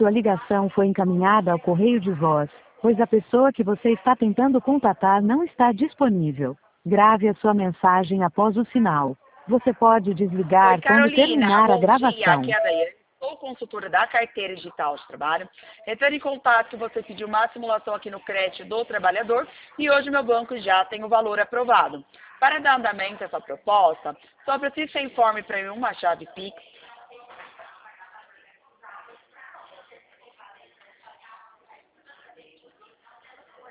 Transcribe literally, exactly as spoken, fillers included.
Sua ligação foi encaminhada ao correio de voz, pois a pessoa que você está tentando contatar não está disponível. Grave a sua mensagem após o sinal. Você pode desligar Oi, quando Carolina, terminar a bom dia. gravação. Aqui é a Daiane, sou consultora da carteira digital de trabalho. Entrando em contato que você pediu uma simulação aqui no crédito do trabalhador e hoje meu banco já tem o valor aprovado. Para dar andamento a essa proposta, só preciso que você informe para mim uma chave Pix,